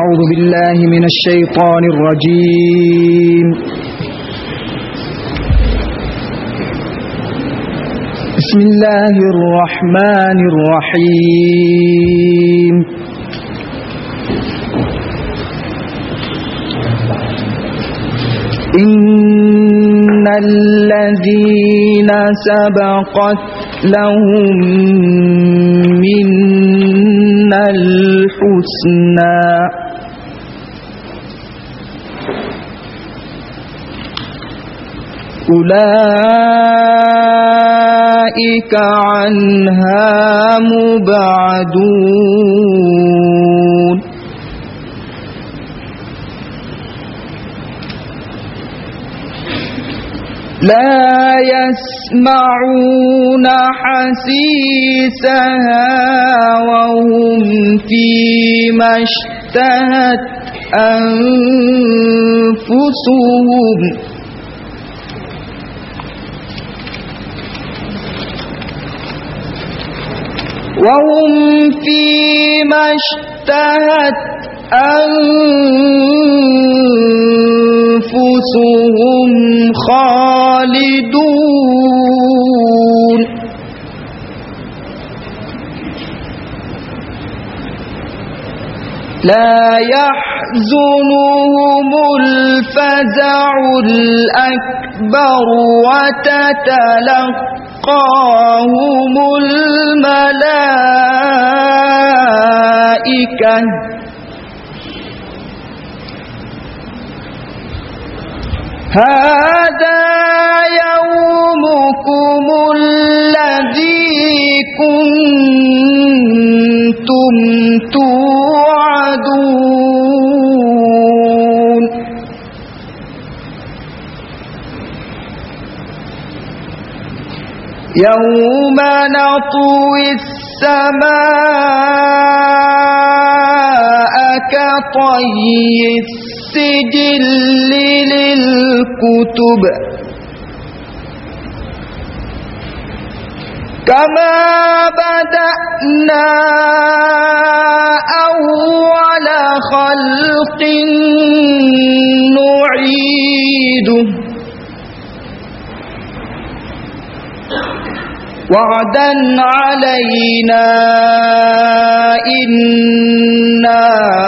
أعوذ بالله من الشيطان الرجيم. بسم الله الرحمن الرحيم. إن الذين سبقت لهم منا الحسنى أولئك عنها مبعدون. لا يسمعون حسيسها وهم فيما اشتهت أنفسهم أنفسهم خالدون. لا يحزنهم الفزع الأكبر وتتلقاهم الملائكة هذا يومكم الذي كنتم توعدون. يوم نطوي السماء كطي السجل للكتب كما بدأنا أول خلق نعيده وعدا علينا إنا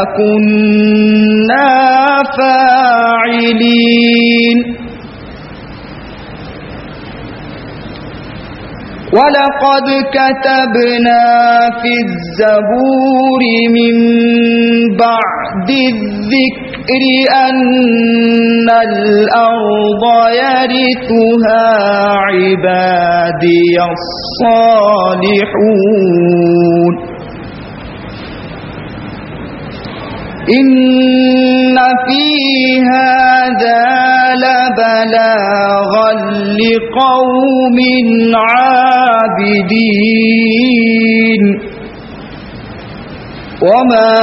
كنا فاعلين. ولقد كتبنا في الزبور من بعد الذكر أن الأرض يرثها عبادي الصالحون. إن في هذا لبلاغا لقوم عابدين. وما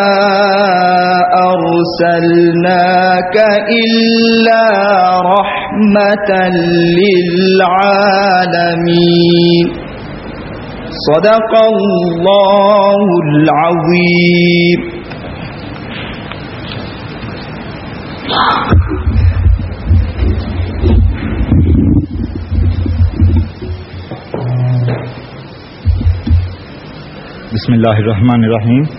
أرسلناك إلا رحمة للعالمين. صدق الله العظيم. Bismillahirrahmanirrahim.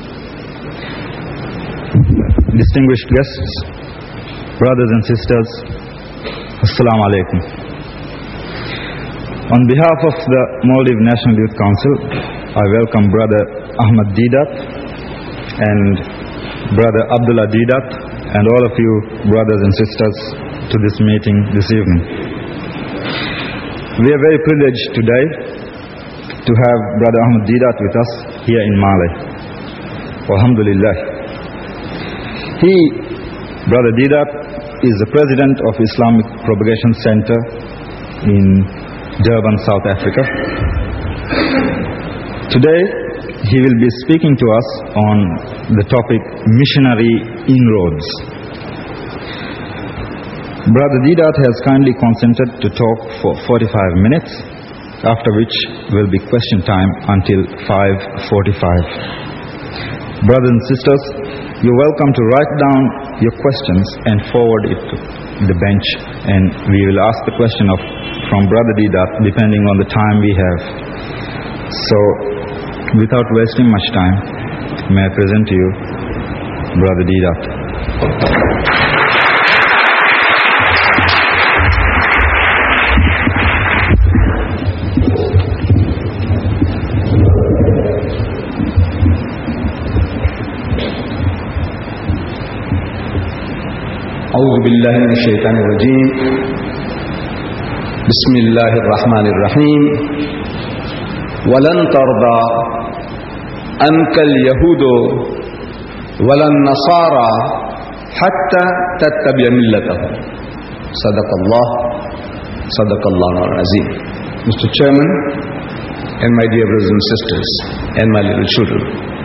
Distinguished guests, brothers and sisters, Assalamu alaikum. On behalf of the Maldives National Youth Council, I welcome Brother Ahmad Deedat and Brother Abdullah Deedat and all of you brothers and sisters to this meeting this evening. We are very privileged today to have Brother Ahmad Deedat with us here in Male. Alhamdulillah. He, Brother Deedat, is the President of Islamic Propagation Center in Durban, South Africa. Today, he will be speaking to us on the topic missionary inroads. Brother Deedat has kindly consented to talk for 45 minutes, after which will be question time until 5:45. Brothers and sisters, You're welcome to write down your questions and forward it to the bench, and we will ask the question from Brother Didat depending on the time we have. So, without wasting much time, may I present to you Brother Didat. أعوذ بالله من الشيطان الرجيم بسم الله الرحمن الرحيم ولن ترضى عنك اليهود ولا النصارى حتى تتبع ملتهم صدق الله العظيم. Mr. Chairman and my dear brothers and sisters and my little children,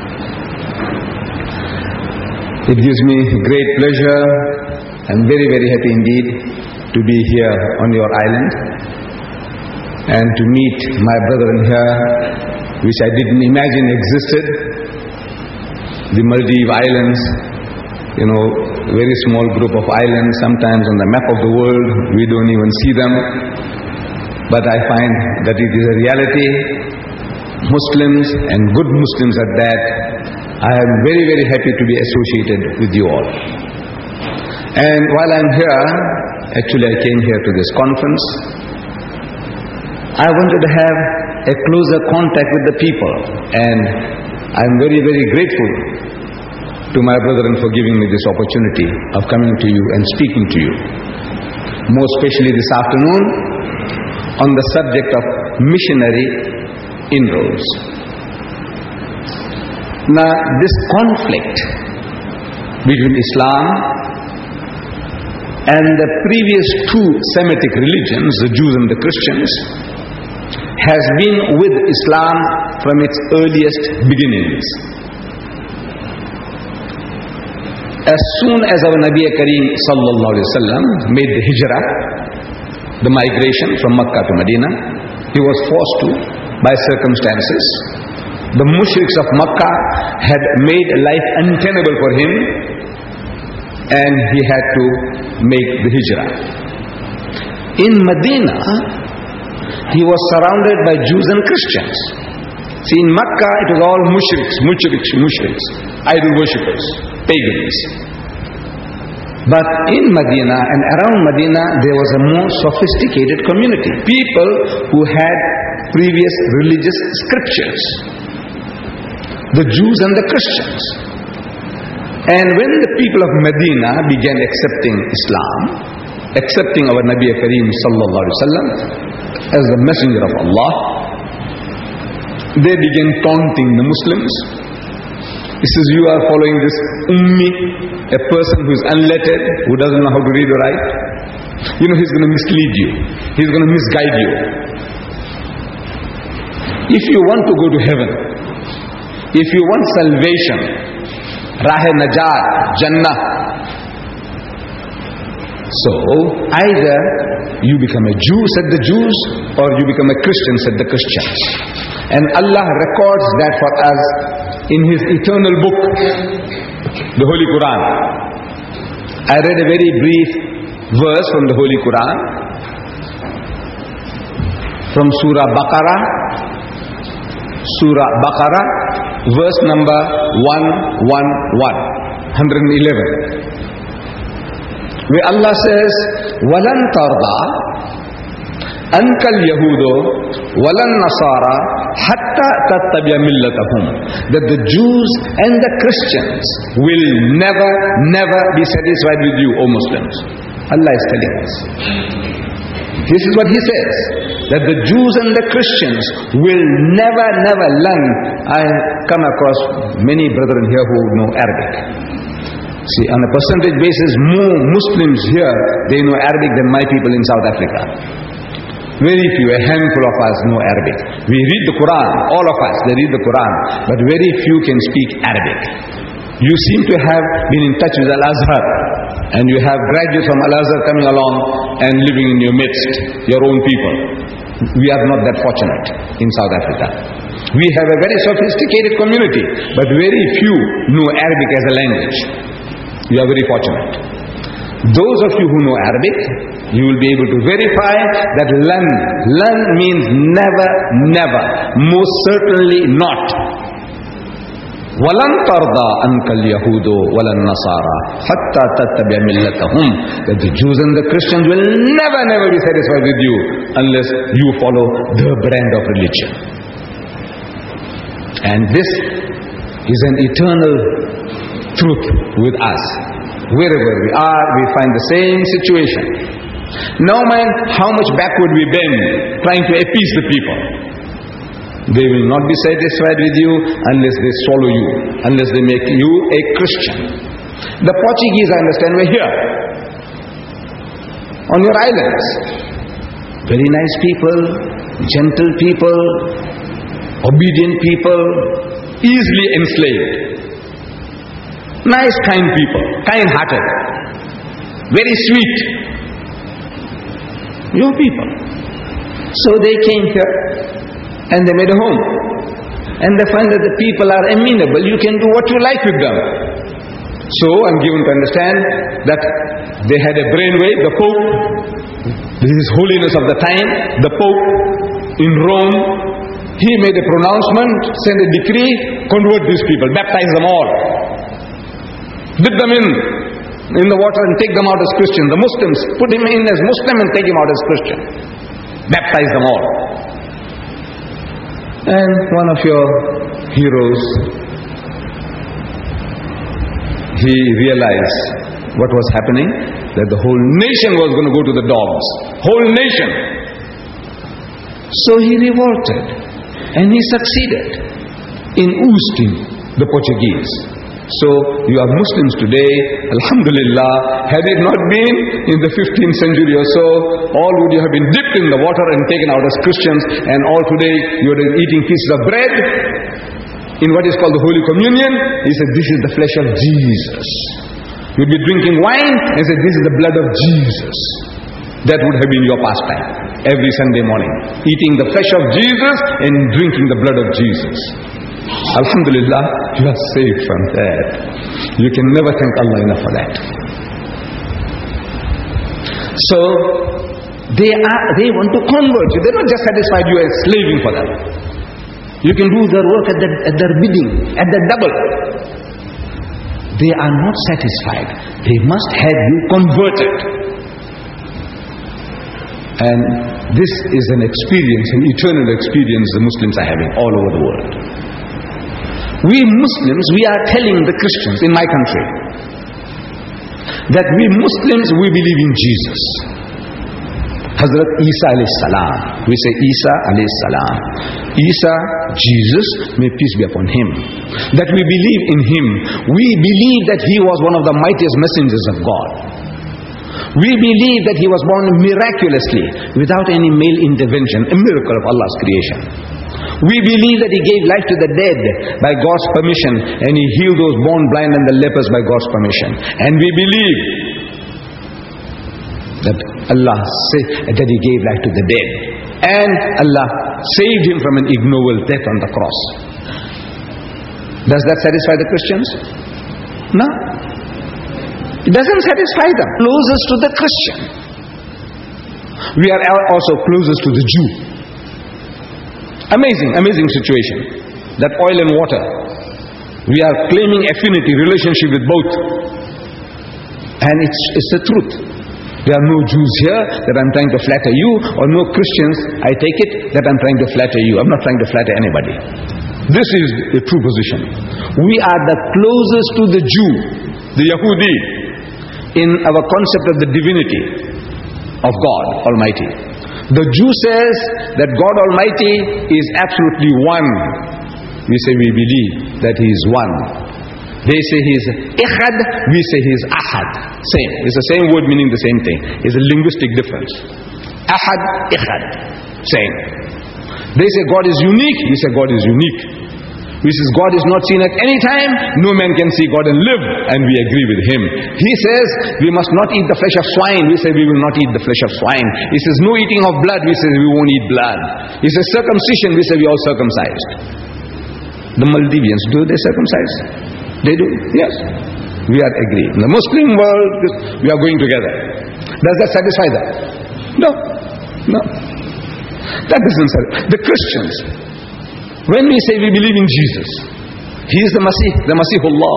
it gives me great pleasure. I'm very, very happy indeed to be here on your island and to meet my brethren here, which I didn't imagine existed. The Maldives Islands, very small group of islands, sometimes on the map of the world, we don't even see them. But I find that it is a reality. Muslims, and good Muslims at that, I am very, very happy to be associated with you all. And while I'm here, actually I came here to this conference, I wanted to have a closer contact with the people, and I'm very, very grateful to my brethren for giving me this opportunity of coming to you and speaking to you. More especially this afternoon on the subject of missionary inroads. Now this conflict between Islam and the previous two Semitic religions, the Jews and the Christians, has been with Islam from its earliest beginnings. As soon as our Nabi Kareem sallallahu alaihi wasallam made the hijrah, the migration from Makkah to Medina, he was forced to by circumstances. The mushriks of Makkah had made life untenable for him, and he had to make the hijrah. In Medina, he was surrounded by Jews and Christians. See, in Makkah it was all mushriks, idol worshippers, pagans. But in Medina and around Medina, there was a more sophisticated community. People who had previous religious scriptures. The Jews and the Christians. And when the people of Medina began accepting Islam, accepting our Nabi Kareem sallallahu alaihi wasallam as the messenger of Allah, they began taunting the Muslims. He says, you are following this ummi, a person who is unlettered, who doesn't know how to read or write. He's going to mislead you. He's going to misguide you. If you want to go to heaven, if you want salvation, Rah-e-Najat, Jannah. So, either you become a Jew, said the Jews, or you become a Christian, said the Christians. And Allah records that for us in His eternal book, the Holy Quran. I read a very brief verse from the Holy Quran, from Surah Baqarah, verse number 111, where Allah says, وَلَن تَرْضَى أَنْكَ الْيَهُودُ وَلَا النَّصَارَى حَتَّى تَتَّبِعَ مِلَّتَهُمْ, that the Jews and the Christians will never be satisfied with you, O Muslims. Allah is telling us. This is what He says, that the Jews and the Christians will never learn. I come across many brethren here who know Arabic. See, on a percentage basis, more Muslims here, they know Arabic than my people in South Africa. Very few, a handful of us know Arabic. We read the Quran, all of us, they read the Quran, but very few can speak Arabic. You seem to have been in touch with Al-Azhar, and you have graduates from Al-Azhar coming along and living in your midst, your own people. We are not that fortunate in South Africa. We have a very sophisticated community, but very few know Arabic as a language. You are very fortunate. Those of you who know Arabic, you will be able to verify that lan means never, never, most certainly not. وَلَنْ تَرْضَى أَنْكَ الْيَهُودُ وَلَا النَّصَارَى حَتَّى تَتَّبِعَ مِلَّتَهُمْ. That the Jews and the Christians will never, never be satisfied with you unless you follow their brand of religion. And this is an eternal truth with us. Wherever we are, we find the same situation. No matter how much backward we bend trying to appease the people, they will not be satisfied with you unless they swallow you, unless they make you a Christian. The Portuguese, I understand, were here on your islands. Very nice people, gentle people, obedient people, easily enslaved. Nice, kind people, kind-hearted, very sweet. Your people. So they came here and they made a home. And they find that the people are amenable. You can do what you like with them. So I'm given to understand that they had a brainwave, the Pope, this is holiness of the time, the Pope in Rome, he made a pronouncement, sent a decree, convert these people, baptize them all. Dip them in the water and take them out as Christians. The Muslims, put him in as Muslim and take him out as Christian. Baptize them all. And one of your heroes, he realized what was happening, that the whole nation was going to go to the dogs. Whole nation. So he revolted and he succeeded in ousting the Portuguese. So you are Muslims today, alhamdulillah. Had it not been in the 15th century or so, all would you have been dipped in the water and taken out as Christians, and all today you are eating pieces of bread in what is called the Holy Communion. He said, this is the flesh of Jesus. You would be drinking wine and say, this is the blood of Jesus. That would have been your pastime every Sunday morning, eating the flesh of Jesus and drinking the blood of Jesus. Alhamdulillah, you are saved from that. You can never thank Allah enough for that. So they want to convert you. They're not just satisfied you as slaving for them. You can do their work at their bidding, at the double. They are not satisfied. They must have you converted. And this is an experience, an eternal experience the Muslims are having all over the world. We Muslims, we are telling the Christians in my country that we Muslims, we believe in Jesus. Hazrat Isa alayhi salam. We say Isa alayhi salam. Isa, Jesus, may peace be upon him. That we believe in him. We believe that he was one of the mightiest messengers of God. We believe that he was born miraculously, without any male intervention, a miracle of Allah's creation. We believe that he gave life to the dead by God's permission, and he healed those born blind and the lepers by God's permission. And we believe that Allah said that he gave life to the dead, and Allah saved him from an ignoble death on the cross. Does that satisfy the Christians? No. It doesn't satisfy them. Closest to the Christian. We are also closest to the Jew. Amazing situation. That oil and water. We are claiming affinity, relationship with both. And it's the truth. There are no Jews here that I'm trying to flatter you, or no Christians, I take it, that I'm trying to flatter you. I'm not trying to flatter anybody. This is the true position. We are the closest to the Jew, the Yahudi, in our concept of the divinity of God Almighty. The Jew says that God Almighty is absolutely one. We say we believe that he is one. They say he is Echad, we say he is Ahad. Same. It's the same word meaning the same thing. It's a linguistic difference. Ahad, Echad. Same. They say God is unique, we say God is unique. which is God is not seen at any time, no man can see God and live, and we agree with him. He says we must not eat the flesh of swine, we say we will not eat the flesh of swine. He says no eating of blood, we say we won't eat blood. He says circumcision, we say we all circumcised. The Maldivians, do they circumcise? They do, yes. We are agreed. In the Muslim world, we are going together. Does that satisfy them? No. No. That doesn't satisfy. The Christians, when we say we believe in Jesus, He is the Masih, the Masihullah,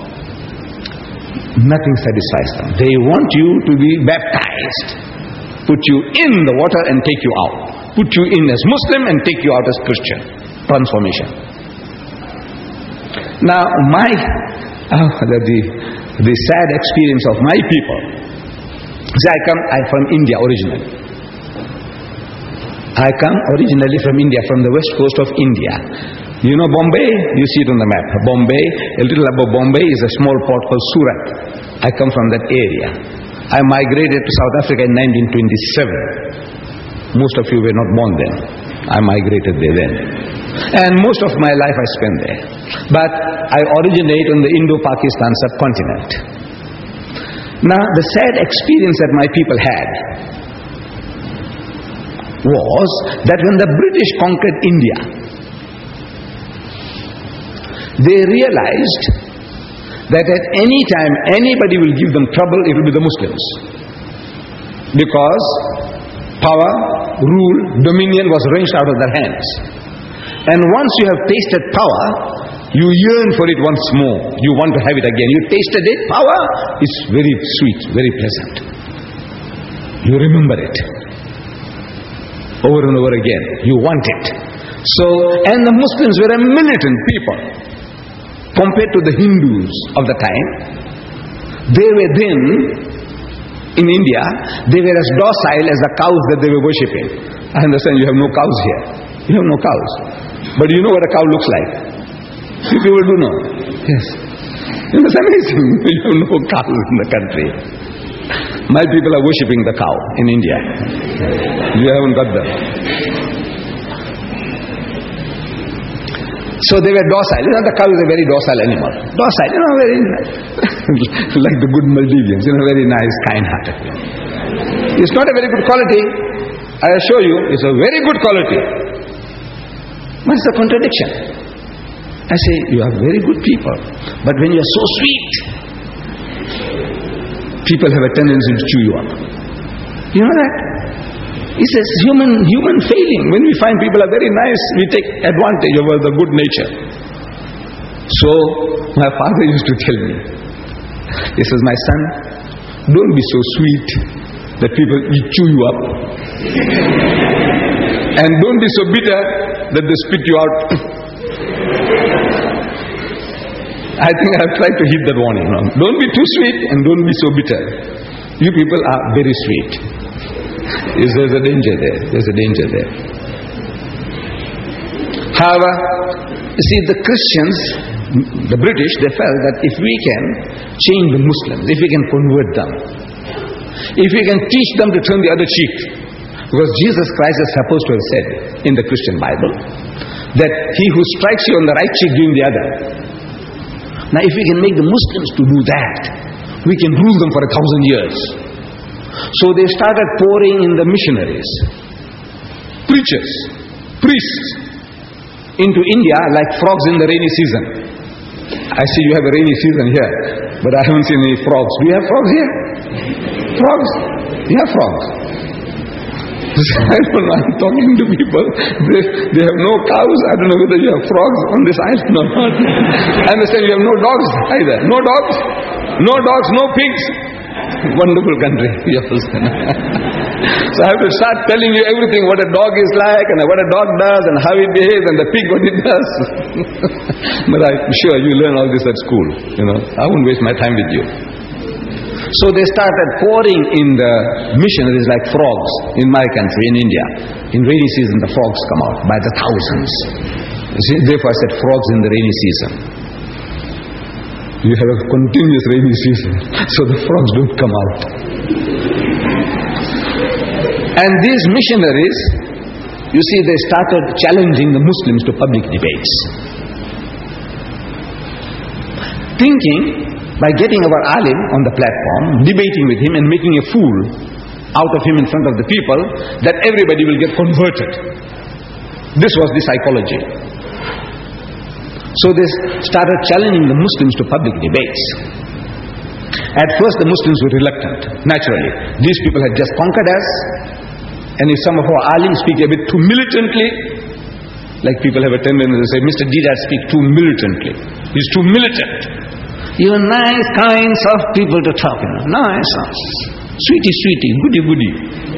nothing satisfies them. They want you to be baptized, put you in the water and take you out, put you in as Muslim and take you out as Christian. Transformation. Now the sad experience of my people. See, I'm from India originally. I come originally from India, from the west coast of India. You know Bombay? You see it on the map. Bombay, a little above Bombay is a small port called Surat. I come from that area. I migrated to South Africa in 1927. Most of you were not born then. I migrated there then. And most of my life I spent there. But I originate on the Indo-Pakistan subcontinent. Now, the sad experience that my people had was that when the British conquered India, they realized that at any time anybody will give them trouble, it will be the Muslims. Because power, rule, dominion was wrenched out of their hands. And once you have tasted power, you yearn for it once more. You want to have it again. You tasted it, power is very sweet, very pleasant. You remember it over and over again. You want it. So, and the Muslims were a militant people compared to the Hindus of the time. They were then, in India, they were as docile as the cows that they were worshipping. I understand you have no cows here. You have no cows. But you know what a cow looks like? You people do know. Yes. It's amazing. You have no cows in the country. My people are worshipping the cow in India. You haven't got them. So they were docile. You know, the cow is a very docile animal. Docile, you know, very like the good Maldivians, you know, very nice, kind-hearted. It's not a very good quality. I assure you, it's a very good quality. What's the contradiction? I say, you are very good people, but when you are so sweet, people have a tendency to chew you up. You know that? He says, human failing. When we find people are very nice, we take advantage of the good nature. So, my father used to tell me, he says, my son, don't be so sweet that people chew you up. And don't be so bitter that they spit you out. I think I have tried to hit that warning. Don't be too sweet and don't be so bitter. You people are very sweet. There's a danger there. There's a danger there. However, you see, the Christians, the British, they felt that if we can change the Muslims, if we can convert them, if we can teach them to turn the other cheek, because Jesus Christ is supposed to have said in the Christian Bible that he who strikes you on the right cheek, give him the other. Now if we can make the Muslims to do that, we can rule them for 1,000 years. So they started pouring in the missionaries, preachers, priests into India like frogs in the rainy season. I see you have a rainy season here, but I haven't seen any frogs. Do you have frogs here? Frogs? You have frogs. I don't know, I'm talking to people, they have no cows. I don't know whether you have frogs on this island or not. I understand you have no dogs either. No dogs, no pigs. Wonderful country. So I have to start telling you everything, what a dog is like, and what a dog does, and how it behaves, and the pig what it does. But I'm sure you learn all this at school. You know, I won't waste my time with you. So they started pouring in the missionaries like frogs in my country, in India. In rainy season, the frogs come out by the thousands. You see, therefore I said frogs in the rainy season. You have a continuous rainy season, so the frogs don't come out. And these missionaries, you see, they started challenging the Muslims to public debates. thinking by getting our alim on the platform, debating with him and making a fool out of him in front of the people, that everybody will get converted. This was the psychology. So they started challenging the Muslims to public debates. At first the Muslims were reluctant, naturally. These people had just conquered us, and if some of our alims speak a bit too militantly, like people have a tendency to say, Mr. Deedat speaks too militantly. He's too militant. You are nice, kind, soft people to talk, Nice, sweetie, sweetie, goody, goody.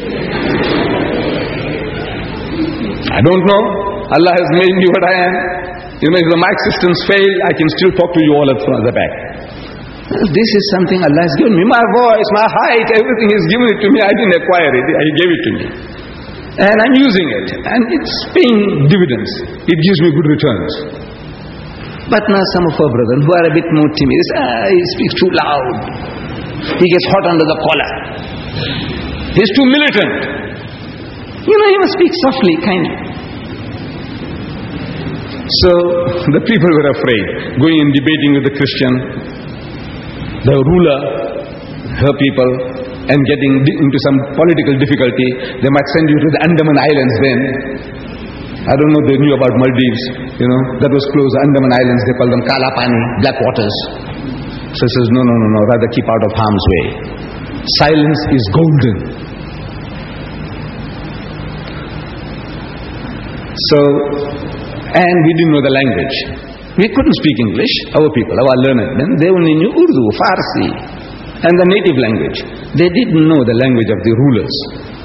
I don't know. Allah has made me what I am. If the mic systems fail, I can still talk to you all at the back. This is something Allah has given me. My voice, my height, everything He's given it to me. I didn't acquire it. He gave it to me. And I'm using it. And it's paying dividends. It gives me good returns. But now some of our brethren who are a bit more timid, he speaks too loud. He gets hot under the collar. He's too militant. He must speak softly, kindly. So the people were afraid, going and debating with the Christian, the ruler, her people, and getting into some political difficulty. They might send you to the Andaman Islands then. I don't know if they knew about Maldives, that was closed. Andaman Islands, they call them Kala Pani, black waters. So he says, no, rather keep out of harm's way. Silence is golden. So, and we didn't know the language. We couldn't speak English, our people, our learned men. They only knew Urdu, Farsi, and the native language. They didn't know the language of the rulers.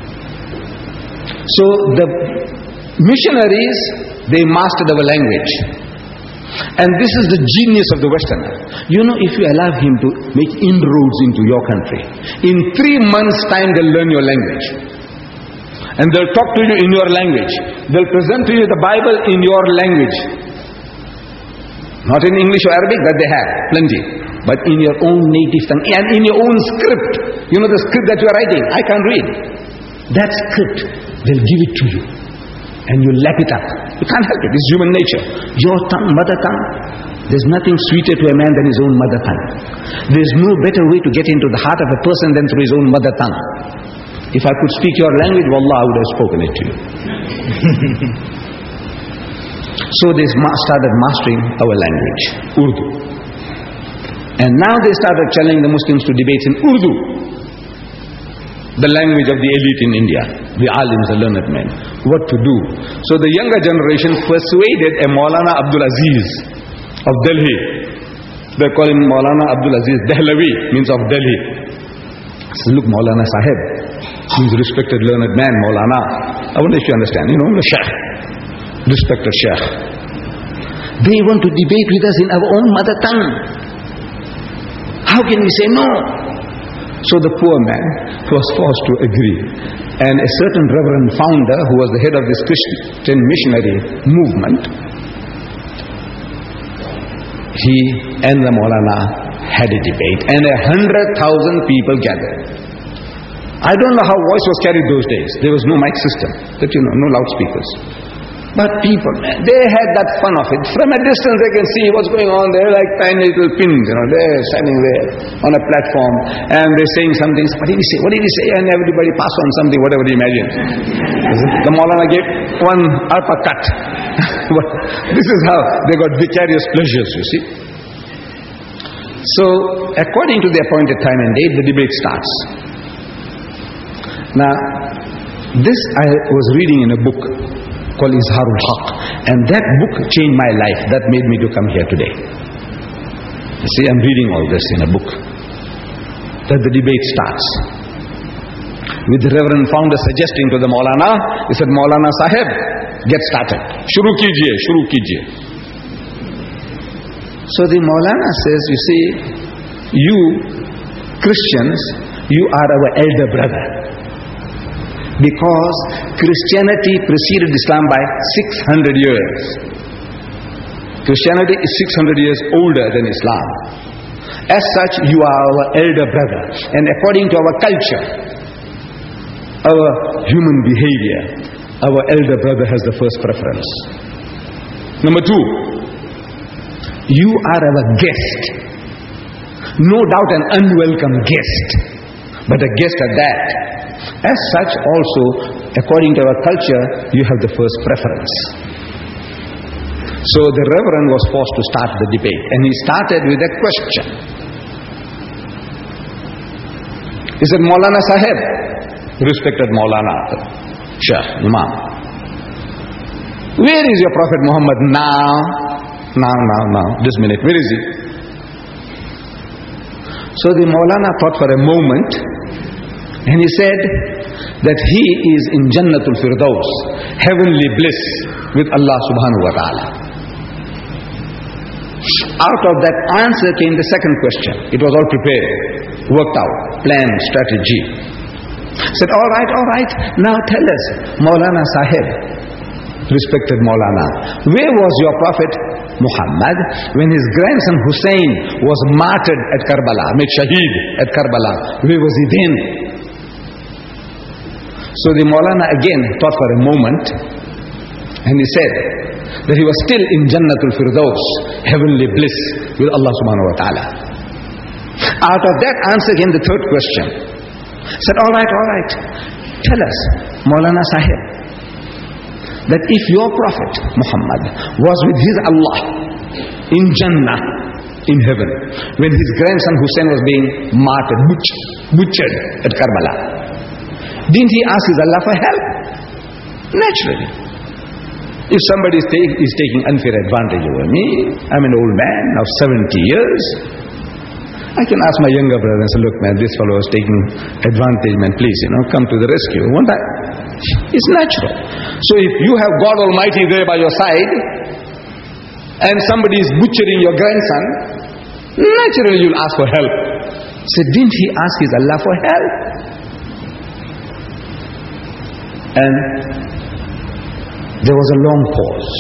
So the missionaries, they mastered our language. And this is the genius of the Westerner. If you allow him to make inroads into your country, in 3 months' time they'll learn your language. And they'll talk to you in your language. They'll present to you the Bible in your language. Not in English or Arabic, that they have, plenty. But in your own native tongue, and in your own script. The script that you are writing, I can't read. That script, they'll give it to you. And you lap it up. You can't help it, it's human nature. Your tongue, mother tongue, there's nothing sweeter to a man than his own mother tongue. There's no better way to get into the heart of a person than through his own mother tongue. If I could speak your language, wallah, I would have spoken it to you. So they started mastering our language, Urdu. And now they started challenging the Muslims to debates in Urdu, the language of the elite in India, the alims, the learned men. What to do? So the younger generation persuaded a Maulana Abdul Aziz of Delhi. They call him Maulana Abdul Aziz Dehlavi, means of Delhi. So look, Maulana Sahib, he's a respected learned man, Maulana. I wonder if you understand, the Sheikh, respected Sheikh. They want to debate with us in our own mother tongue. How can we say no? So the poor man was forced to agree. And a certain reverend founder, who was the head of this Christian missionary movement, he and the Maulana had a debate, and 100,000 people gathered. I don't know how voice was carried those days. There was no mic system, no loudspeakers. But people, they had that fun of it. From a distance they can see what's going on. They're like tiny little pins, they're standing there on a platform, and they're saying something. What did he say? What did he say? And everybody pass on something, whatever he imagined. The Maulana gave one uppercut. This is how they got vicarious pleasures, you see. So, according to the appointed time and date, the debate starts. Now, this I was reading in a book called Izharul Haq, and that book changed my life. That made me to come here today. You see, I'm reading all this in a book. That the debate starts with the reverend founder suggesting to the Maulana. He said, Maulana Sahib, get started. Shuru kijiye, shuru kijiye. So the Maulana says, you see, you Christians, you are our elder brother. Because Christianity preceded Islam by 600 years. Christianity is 600 years older than Islam. As such, you are our elder brother. And according to our culture, our human behavior, our elder brother has the first preference. Number 2, you are our guest. no doubt an unwelcome guest, but a guest at that. As such also, according to our culture, you have the first preference. So the Reverend was forced to start the debate, and he started with a question. He said, Maulana Sahib, respected Maulana, Shah, Imam, where is your Prophet Muhammad now, this minute, where is he? So the Maulana thought for a moment, and he said that he is in Jannatul Firdaus, heavenly bliss with Allah subhanahu wa ta'ala. Out of that answer came the second question. It was all prepared, worked out, planned, strategy. Said, all right, now tell us, Maulana Sahib, respected Maulana, where was your Prophet Muhammad when his grandson Hussein was martyred at Karbala, made shaheed at Karbala? Where was he then? So the Maulana again thought for a moment, and he said that he was still in Jannatul Firdaus, heavenly bliss with Allah subhanahu wa ta'ala. Out of that answer came the third question. Said, all right, tell us, Maulana Sahib, that if your Prophet Muhammad was with his Allah in Jannah, in heaven, when his grandson Hussein was being martyred, butchered at Karbala, didn't he ask his Allah for help? Naturally. If somebody is taking unfair advantage over me, I'm an old man of 70 years, I can ask my younger brother and say, look man, this fellow is taking advantage, man, please, come to the rescue. Won't I? It's natural. So if you have God Almighty there by your side, and somebody is butchering your grandson, naturally you'll ask for help. So didn't he ask his Allah for help? And there was a long pause.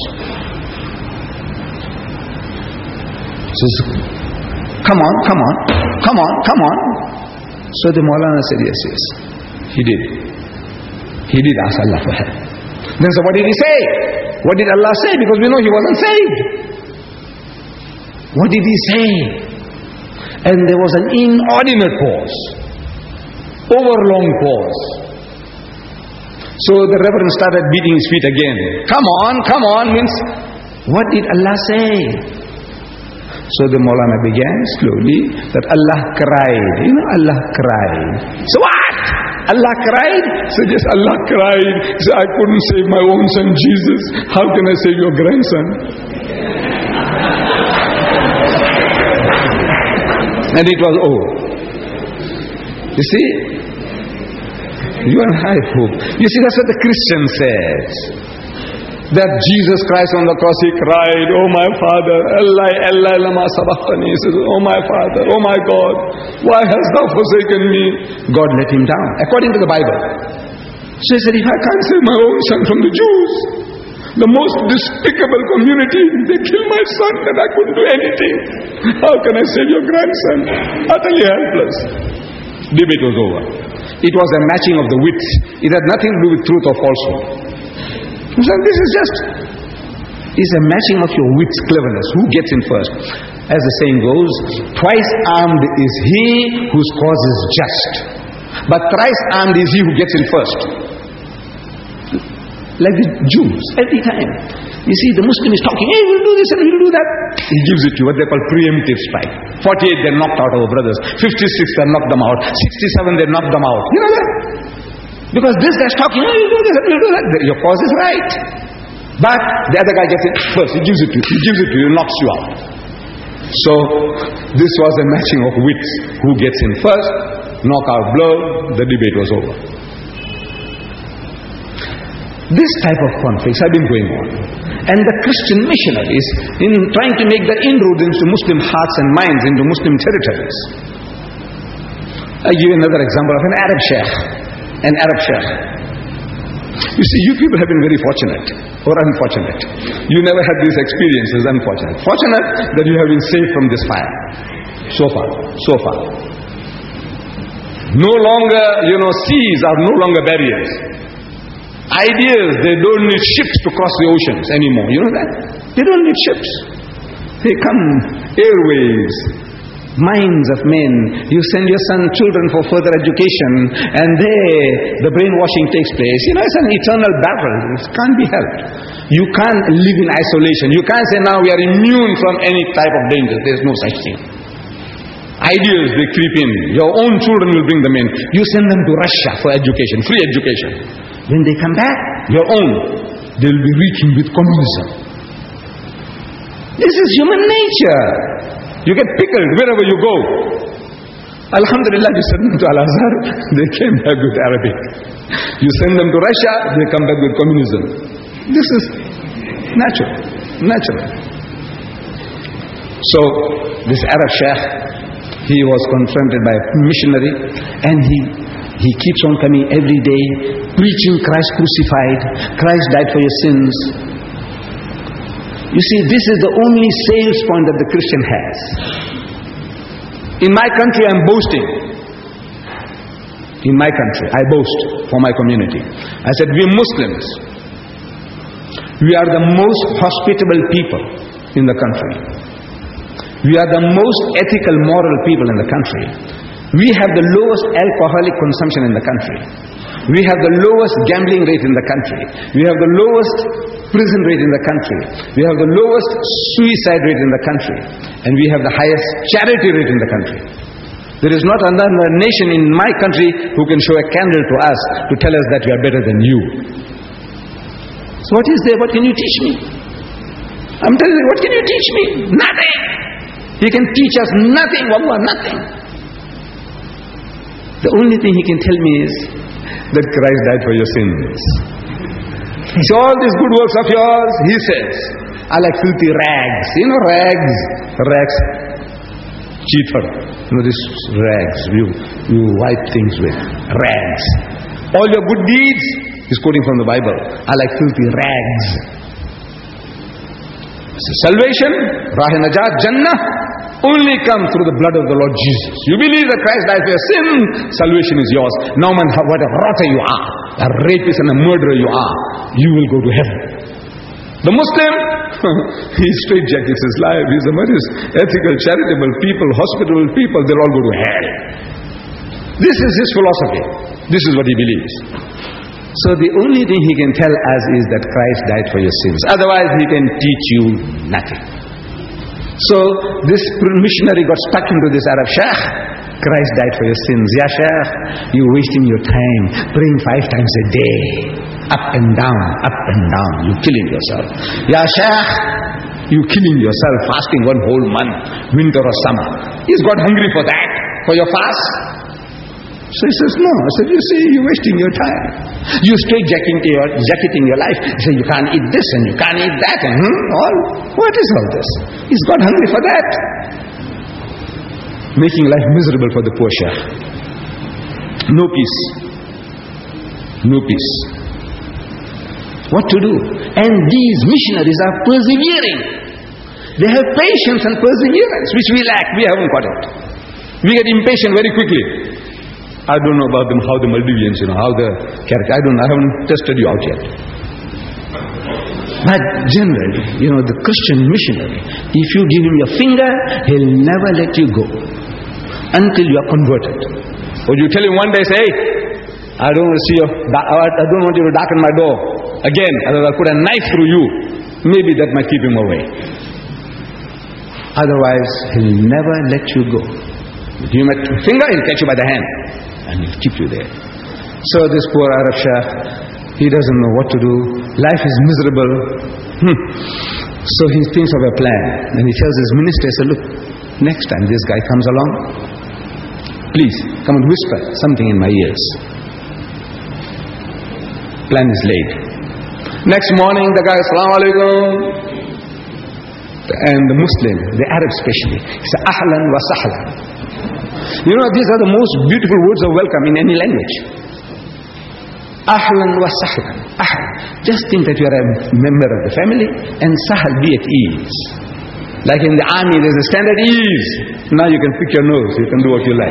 So come on. So the Maulana said, yes, he did. He did ask Allah for help. Then so what did he say? What did Allah say? Because we know he wasn't saved. What did he say? And there was an inordinate pause. Overlong pause. So the Reverend started beating his feet again. Come on, means, what did Allah say? So the Maulana began slowly that Allah cried. Allah cried. So what? Allah cried? So yes, Allah cried. So I couldn't save my own son Jesus. How can I save your grandson? And it was over. You see? You and I hope. You see, that's what the Christian says. That Jesus Christ on the cross, he cried, oh my Father, Allah lama sabachthani. He says, oh my Father, oh my God, why hast thou forsaken me? God let him down, according to the Bible. So he said, if I can't save my own son from the Jews, the most despicable community, they kill my son and I couldn't do anything. How can I save your grandson? Utterly helpless. Debate was over. It was a matching of the wits. It had nothing to do with truth or falsehood. So this is a matching of your wits, cleverness. Who gets in first? As the saying goes, twice armed is he whose cause is just, but thrice armed is he who gets in first. Like the Jews, every time. You see, the Muslim is talking, hey, we'll do this and we'll do that. He gives it to you, what they call preemptive strike. 48, they knocked out our brothers. 56, they knocked them out. 67, they knocked them out. You know that? Because this guy's talking, hey, we'll do this and we'll do that. Your cause is right. But the other guy gets it first. He gives it to you. He gives it to you, knocks you out. So, this was a matching of wits. Who gets in first, knockout blow, the debate was over. This type of conflicts have been going on. And the Christian missionaries, in trying to make the inroads into Muslim hearts and minds, into Muslim territories. I give another example of an Arab sheikh. An Arab sheikh. You see, you people have been very fortunate, or unfortunate. You never had these experiences, unfortunate. Fortunate that you have been saved from this fire. So far. No longer, seas are no longer barriers. Ideas, they don't need ships to cross the oceans anymore. You know that? They don't need ships. They come airwaves. minds of men. You send your children for further education, and the brainwashing takes place. It's an eternal battle. It can't be helped. You can't live in isolation. You can't say now we are immune from any type of danger. There's no such thing. Ideas, they creep in. Your own children will bring them in. You send them to Russia for education, free education. When they come back, your own, they'll be reeking with communism. This is human nature. You get pickled wherever you go. Alhamdulillah, you send them to Al-Azhar, they came back with Arabic. You send them to Russia, they come back with communism. This is natural. So, this Arab Sheikh, he was confronted by a missionary, and he keeps on coming every day, preaching Christ crucified, Christ died for your sins. You see, this is the only sales point that the Christian has. In my country, I'm boasting. In my country, I boast for my community. I said, we Muslims, we are the most hospitable people in the country. We are the most ethical, moral people in the country. We have the lowest alcoholic consumption in the country. We have the lowest gambling rate in the country. We have the lowest prison rate in the country. We have the lowest suicide rate in the country. And we have the highest charity rate in the country. There is not another nation in my country who can show a candle to us to tell us that we are better than you. So what is there? What can you teach me? I'm telling you, what can you teach me? Nothing. He can teach us nothing, wallah, nothing. The only thing he can tell me is that Christ died for your sins. So all these good works of yours, he says, are like filthy rags. Rags. Cheaper. These rags, you wipe things with. Rags. All your good deeds, he's quoting from the Bible, are like filthy rags. So salvation, Rah-e-Najat, Jannah, only comes through the blood of the Lord Jesus. You believe that Christ died for your sin, salvation is yours. No matter what a rotter you are, a rapist and a murderer you are, you will go to heaven. The Muslim, he straitjackets his life. He's among his ethical, charitable people, hospitable people, they'll all go to hell. This is his philosophy. This is what he believes. So the only thing he can tell us is that Christ died for your sins. Otherwise he can teach you nothing. So this missionary got stuck into this Arab Sheikh. Christ died for your sins. Ya Sheikh, you're wasting your time praying 5 times a day. Up and down, you're killing yourself. Ya Sheikh, you're killing yourself fasting 1 whole month, winter or summer. He's got hungry for that, for your fast. So he says, no. I said, you see, you're wasting your time. You're straitjacketing your life. You say, you can't eat this and you can't eat that and all. What is all this? He's got hungry for that. Making life miserable for the poor Sheikh. No peace. No peace. What to do? And these missionaries are persevering. They have patience and perseverance, which we lack. We haven't got it. We get impatient very quickly. I don't know about them, how the Maldivians, how the character. I haven't tested you out yet. But generally, the Christian missionary, if you give him your finger, he'll never let you go until you are converted. Or you tell him one day, say, hey, I don't want to see you, I don't want you to darken my door again, otherwise I'll put a knife through you. Maybe that might keep him away. Otherwise, he'll never let you go. If you give him a finger, he'll catch you by the hand. And he'll keep you there. So this poor Arab Sheikh, he doesn't know what to do. Life is miserable. So he thinks of a plan. And he tells his minister, look, next time this guy comes along, please come and whisper something in my ears. Plan is laid. Next morning the guy, Assalamu alaikum. And the Muslim, the Arab especially, he says, Ahlan wa sahlan. These are the most beautiful words of welcome in any language. Ahlan wa sahlan. Just think that you are a member of the family, and sahal, be at ease. Like in the army, there's a standard ease. Now you can pick your nose, you can do what you like.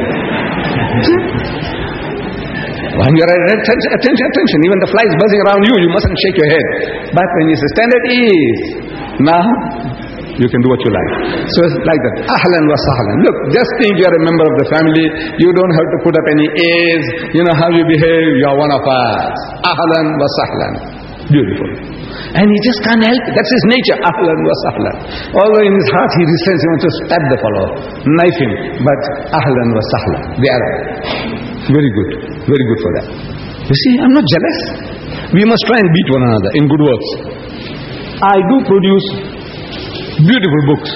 When you're at attention, even the flies buzzing around you, you mustn't shake your head. But when it's a standard ease, now You can do what you like. So it's like that. Ahlan wa sahlan. Look, just think you are a member of the family. You don't have to put up any A's. You know how you behave. You are one of us. Ahlan wa sahlan. Beautiful. And he just can't help it. That's his nature. Ahlan wa sahlan. Although in his heart he resents, he wants to stab the fellow, knife him. But ahlan wa sahlan. They are very good. Very good for that. You see, I'm not jealous. We must try and beat one another in good works. I do produce beautiful books.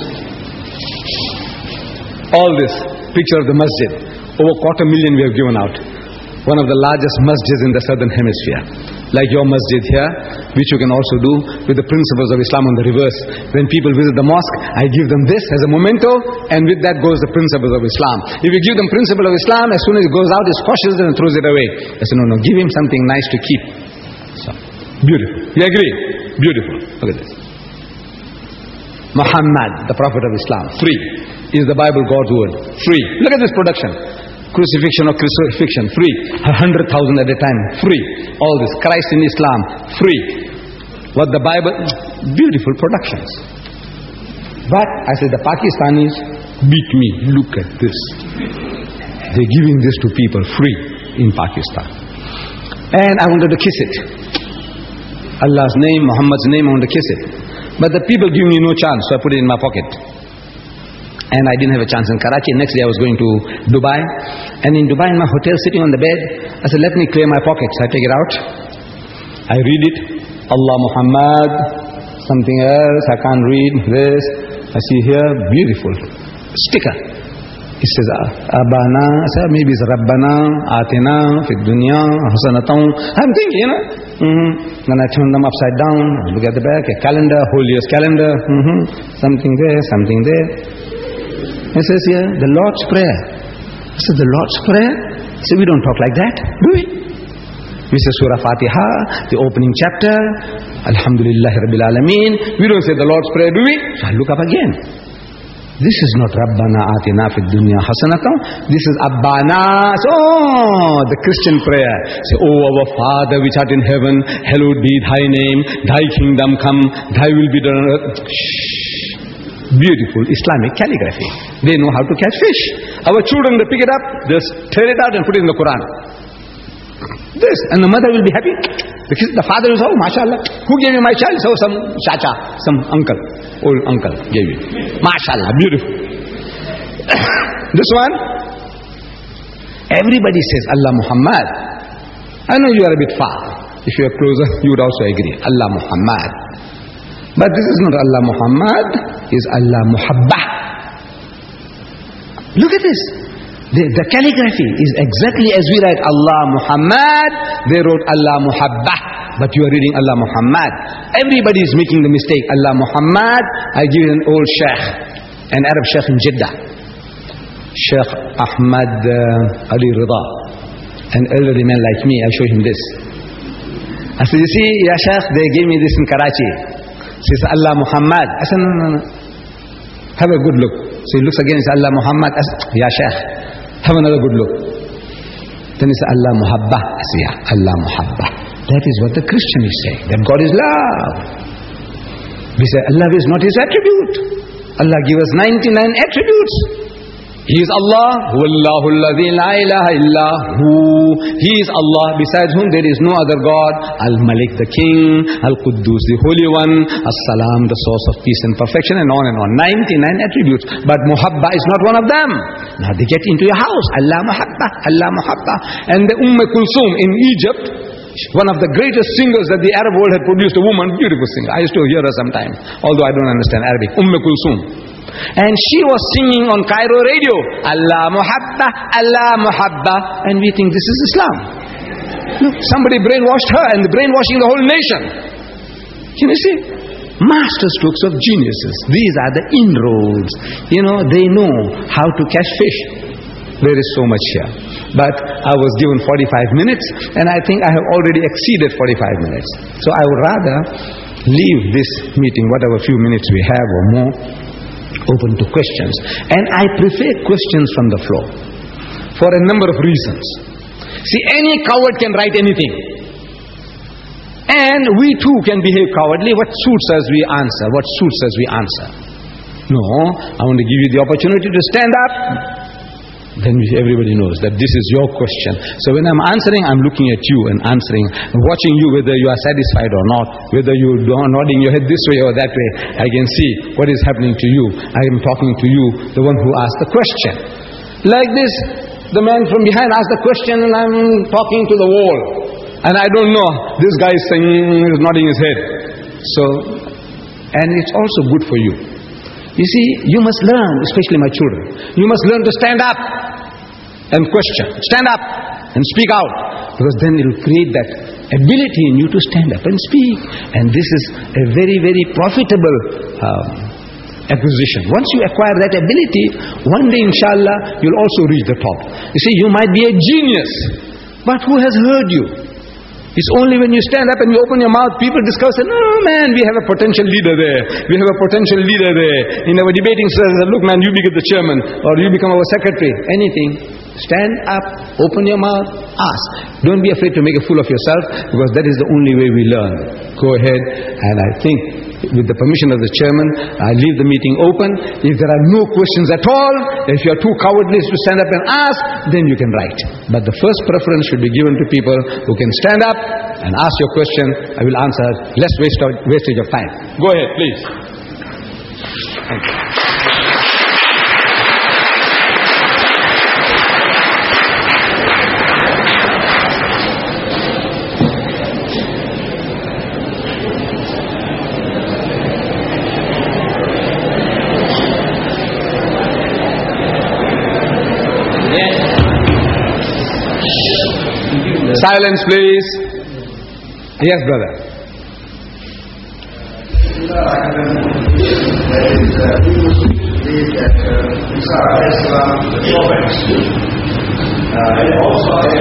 All this. Picture of the masjid. Over 250,000 we have given out. One of the largest masjids in the southern hemisphere. Like your masjid here, which you can also do with the principles of Islam on the reverse. When people visit the mosque, I give them this as a memento, and with that goes the principles of Islam. If you give them principle of Islam, as soon as it goes out, he squashes it and throws it away. I say, no, give him something nice to keep. So, beautiful. You agree? Beautiful. Look at this. Muhammad, the Prophet of Islam, free. Is the Bible God's word? Free. Look at this production. Crucifixion or crucifixion, free. 100,000 at a time, free. All this. Christ in Islam, free. What the Bible, beautiful productions. But I said, the Pakistanis beat me. Look at this. They're giving this to people free in Pakistan. And I wanted to kiss it. Allah's name, Muhammad's name, I wanted to kiss it. But the people give me no chance, so I put it in my pocket. And I didn't have a chance in Karachi. Next day I was going to Dubai. And in Dubai, in my hotel, sitting on the bed, I said, let me clear my pockets. I take it out. I read it. Allah Muhammad, something else, I can't read this. I see here, beautiful sticker. It says, Abana, I said, maybe it's Rabbana, Atina, Fi Dunya, Hasanatun. I'm thinking, Then I turn them upside down, look at the back, a calendar, holiest calendar, something there, something there. It says here, the Lord's Prayer. I said, the Lord's Prayer? I said, we don't talk like that, do we? We say Surah Fatiha, the opening chapter, Alhamdulillah Rabbil Alameen. We don't say the Lord's Prayer, do we? So I look up again. This is not Rabbana Atina Fid Dunya Hasanatan. This is Abbana. Oh, the Christian prayer. Say, oh our Father which art in heaven, hallowed be thy name, thy kingdom come, thy will be done on earth. Beautiful Islamic calligraphy. They know how to catch fish. Our children, they pick it up, they tear it out and put it in the Quran. This, and the mother will be happy. The father will say, oh, mashallah, who gave you my child? So some chacha, some uncle, old uncle gave you. Mashallah, beautiful. This one, everybody says Allah Muhammad. I know you are a bit far. If you are closer, you would also agree. Allah Muhammad. But this is not Allah Muhammad, is Allah Muhabbah. Look at this. The calligraphy is exactly as we write Allah Muhammad, they wrote Allah Muhabbah. But you are reading Allah Muhammad. Everybody is making the mistake. Allah Muhammad, I give you an old sheikh, an Arab sheikh in Jeddah. Sheikh Ahmad Ali Rida. An elderly man like me, I show him this. I said, you see, Ya Sheikh, they gave me this in Karachi. He says, Allah Muhammad. I said, no. Have a good look. So he looks again, he says, Allah Muhammad. I said, Ya Sheikh, have another good look. Then he says, Allah Muhabbah. I said, yeah, Allah Muhabbah. That is what the Christian is saying, that God is love. We say, love is not His attribute. Allah gives us 99 attributes. He is Allah, Wallahu alladhi la ilaha illa hu. He is Allah, besides whom there is no other God. Al-Malik, the King, Al-Quddus, the Holy One, As-Salam, the source of peace and perfection, and on and on. 99 attributes, but Muhabba is not one of them. Now they get into your house, Allah Muhabba, Allah Muhabba. And the Kulsum in Egypt, one of the greatest singers that the Arab world had produced, a woman, beautiful singer. I used to hear her sometimes, although I don't understand Arabic. Kulsum. And she was singing on Cairo radio, Allah Muhabba, Allah Muhabba. And we think this is Islam. Look, somebody brainwashed her and brainwashing the whole nation. Can you see? Master strokes of geniuses. These are the inroads. They know how to catch fish. There is so much here. But I was given 45 minutes and I think I have already exceeded 45 minutes. So I would rather leave this meeting, whatever few minutes we have or more, open to questions. And I prefer questions from the floor for a number of reasons. See, any coward can write anything. And we too can behave cowardly. What suits us we answer. What suits us we answer. No, I want to give you the opportunity to stand up. Then everybody knows that this is your question. So when I'm answering, I'm looking at you and answering, watching you whether you are satisfied or not, whether you are nodding your head this way or that way. I can see what is happening to you. I am talking to you, the one who asked the question. Like this, the man from behind asked the question and I'm talking to the wall. And I don't know, this guy is saying, is nodding his head. So, and it's also good for you. You see, you must learn, especially my children, you must learn to stand up and question. Stand up and speak out. Because then it will create that ability in you to stand up and speak. And this is a very, very profitable acquisition. Once you acquire that ability, one day inshallah, you'll also reach the top. You see, you might be a genius, but who has heard you? It's only when you stand up and you open your mouth, people discuss, oh man, we have a potential leader there. We have a potential leader there. In our debating sessions, look man, you become the chairman, or you become our secretary. Anything. Stand up, open your mouth, ask. Don't be afraid to make a fool of yourself, because that is the only way we learn. Go ahead, and I think, with the permission of the chairman, I leave the meeting open. If there are no questions at all, if you are too cowardly to stand up and ask, then you can write. But the first preference should be given to people who can stand up and ask your question. I will answer, less wastage of time. Go ahead, please. Thank you. Silence, please. Yes, brother. And also I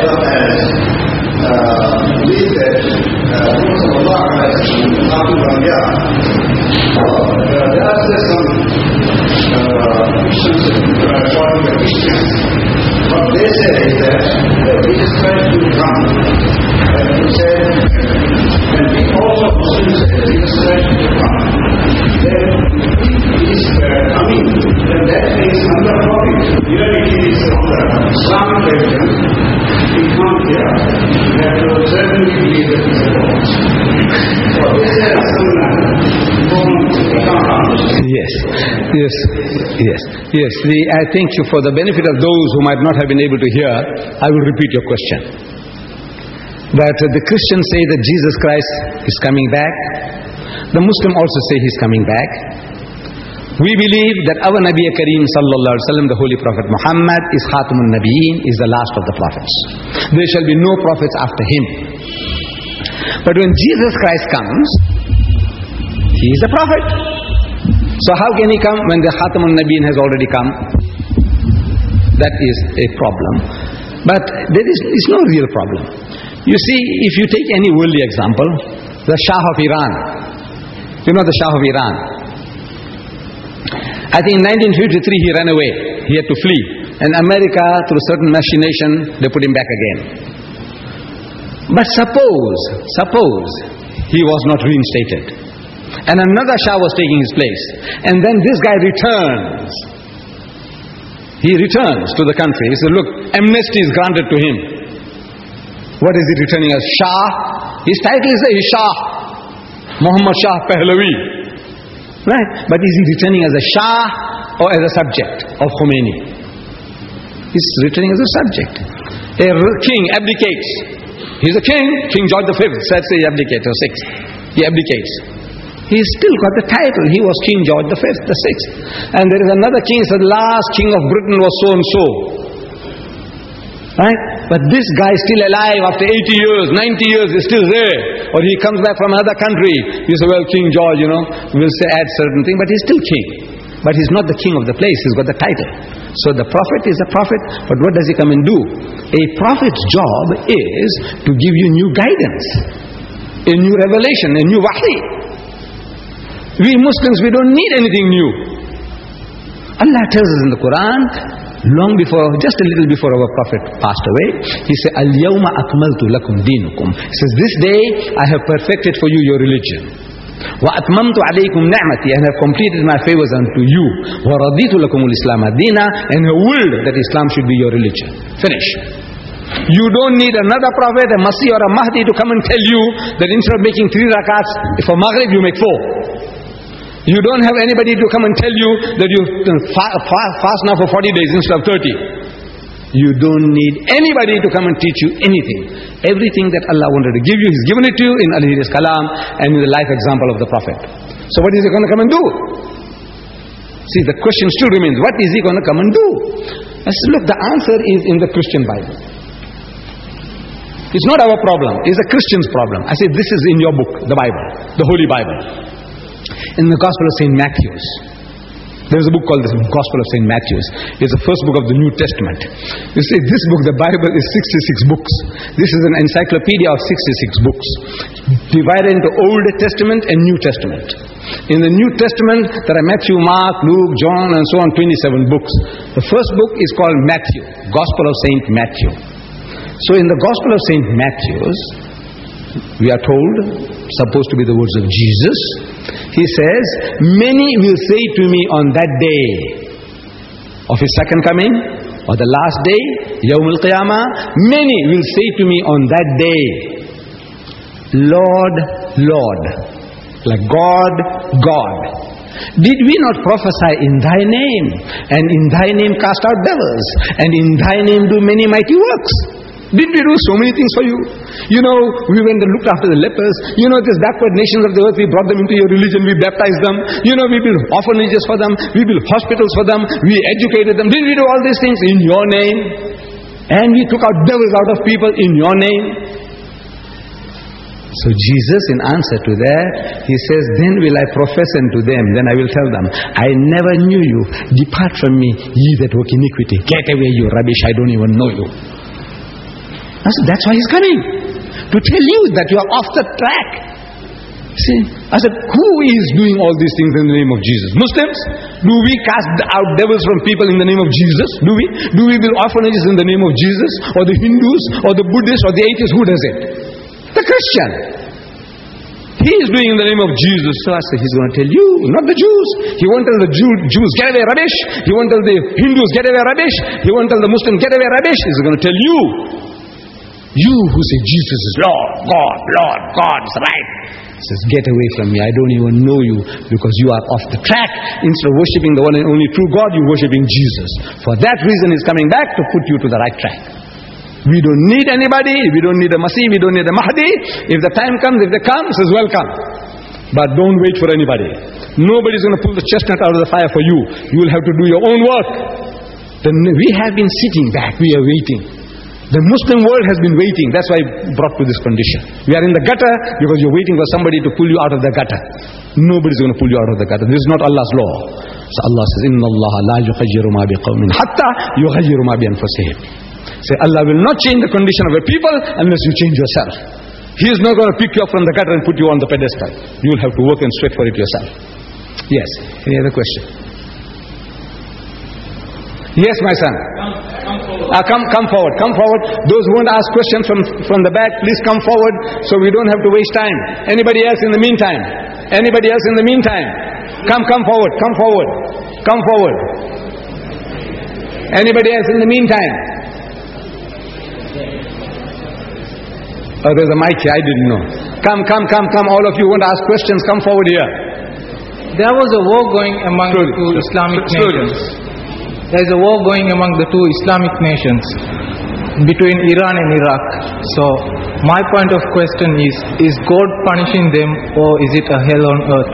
believe that Allah has there are some Christians. What they say is that Jesus Christ will come. And he said, and we also Muslims say Jesus Christ will come. Then he is coming. Then that is under profit. Here it is on the Islamic religion. We come here. We have to certainly believe that he is a God. So this is some Yes. I think for the benefit of those who might not have been able to hear, I will repeat your question. That the Christians say that Jesus Christ is coming back. The Muslim also say He's coming back. We believe that our Nabi Kareem sallallahu alaihi wasallam, the Holy Prophet Muhammad, is Khatamun Nabiyeen, is the last of the prophets. There shall be no prophets after him. But when Jesus Christ comes, He is a prophet. So how can He come when the Khatamun Nabiyeen has already come? That is a problem. But there is no real problem. You see, if you take any worldly example, the Shah of Iran. You know the Shah of Iran? I think in 1953 he ran away. He had to flee. And America, through certain machination, they put him back again. But suppose he was not reinstated. And another Shah was taking his place. And then this guy returns. He returns to the country. He says, look, amnesty is granted to him. What is he returning as? Shah? His title is Shah. Muhammad Shah Pahlavi. Right? But is he returning as a Shah or as a subject of Khomeini? He's returning as a subject. A king abdicates. He's a king. King George V says he abdicates, or VI. He abdicates. He's still got the title. He was King George V, the sixth. And there is another king, so the last king of Britain was so and so. Right? But this guy is still alive after 80 years, 90 years, is still there. Or he comes back from another country. You say, well, King George, will say add certain thing, but he's still king. But he's not the king of the place, he's got the title. So the prophet is a prophet, but what does he come and do? A prophet's job is to give you new guidance, a new revelation, a new wahi. We Muslims, we don't need anything new. Allah tells us in the Quran, long before, just a little before our Prophet passed away, He said, Al-yawma akmaltu lakum dinukum. He says, this day I have perfected for you your religion. وَأَتْمَمْتُ عَلَيْكُمْ نِعْمَتِي, and have completed my favors unto you. وَرَضِيتُ لَكُمُ الْإِسْلَامَ دِينًا, and have willed that Islam should be your religion. Finish. You don't need another prophet, a Masih or a Mahdi to come and tell you that instead of making 3 rakats for Maghrib, you make 4. You don't have anybody to come and tell you that you fast now for 40 days instead of 30. You don't need anybody to come and teach you anything. Everything that Allah wanted to give you, He's given it to you in Al-His Kalam and in the life example of the Prophet. So what is He going to come and do? See, the question still remains, what is He going to come and do? I said, look, the answer is in the Christian Bible. It's not our problem, it's a Christian's problem. I said, this is in your book, the Bible, the Holy Bible. In the Gospel of St. Matthew. There's a book called the Gospel of St. Matthew. It's the first book of the New Testament. You see, this book, the Bible, is 66 books. This is an encyclopedia of 66 books, divided into Old Testament and New Testament. In the New Testament, there are Matthew, Mark, Luke, John, and so on, 27 books. The first book is called Matthew, Gospel of St. Matthew. So in the Gospel of St. Matthew, we are told, supposed to be the words of Jesus, He says, many will say to me on that day of His second coming, or the last day, Yawm al-Qiyamah, many will say to me on that day, Lord, Lord, like God, God, did we not prophesy in Thy name, and in Thy name cast out devils, and in Thy name do many mighty works? Didn't we do so many things for you? You know, we went and looked after the lepers. You know, these backward nations of the earth, we brought them into your religion, we baptized them. You know, we built orphanages for them, we built hospitals for them, we educated them. Didn't we do all these things in your name? And we took out devils out of people in your name. So Jesus, in answer to that, He says, then will I profess unto them, then I will tell them, I never knew you. Depart from me, ye that work iniquity. Get away, you rubbish, I don't even know you. I said, that's why He's coming. To tell you that you are off the track. See, I said, who is doing all these things in the name of Jesus? Muslims? Do we cast out devils from people in the name of Jesus? Do we? Do we build orphanages in the name of Jesus? Or the Hindus? Or the Buddhists? Or the atheists? Who does it? The Christian. He is doing in the name of Jesus. So I said, He's going to tell you, not the Jews. He won't tell the Jews, get away rubbish. He won't tell the Hindus, get away rubbish. He won't tell the Muslims, get away rubbish. He's going to tell you. You who say Jesus is Lord, God is right. He says, get away from me, I don't even know you, because you are off the track. Instead of worshipping the one and only true God, you're worshipping Jesus. For that reason He's coming back to put you to the right track. We don't need anybody, we don't need a Masih, we don't need a Mahdi. If the time comes, if they come, He says, welcome. But don't wait for anybody. Nobody's going to pull the chestnut out of the fire for you. You will have to do your own work. Then we have been sitting back, we are waiting. The Muslim world has been waiting. That's why brought to this condition. We are in the gutter because you're waiting for somebody to pull you out of the gutter. Nobody's going to pull you out of the gutter. This is not Allah's law. So Allah says, Inna Allah la yughayyiru ma biqawmin hatta yughayyiru ma bi anfusihim. Say, Allah will not change the condition of a people unless you change yourself. He is not going to pick you up from the gutter and put you on the pedestal. You will have to work and sweat for it yourself. Yes. Any other question? Yes, my son. Come forward. Come forward. Those who want to ask questions from the back, please come forward so we don't have to waste time. Anybody else in the meantime? Anybody else in the meantime? Come forward. Come forward. Come forward. Anybody else in the meantime? Oh, there's a mic here. I didn't know. Come. All of you want to ask questions, come forward here. There was a war going among the two Islamic nations. There is a war going among the two Islamic nations between Iran and Iraq. So my point of question is God punishing them, or is it a hell on earth?